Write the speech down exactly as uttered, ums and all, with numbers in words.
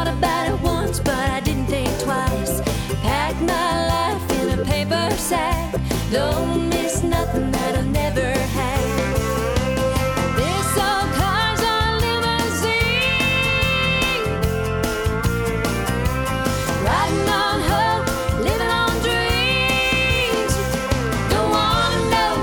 thought about it once, but I didn't think twice. Packed my life in a paper sack. Don't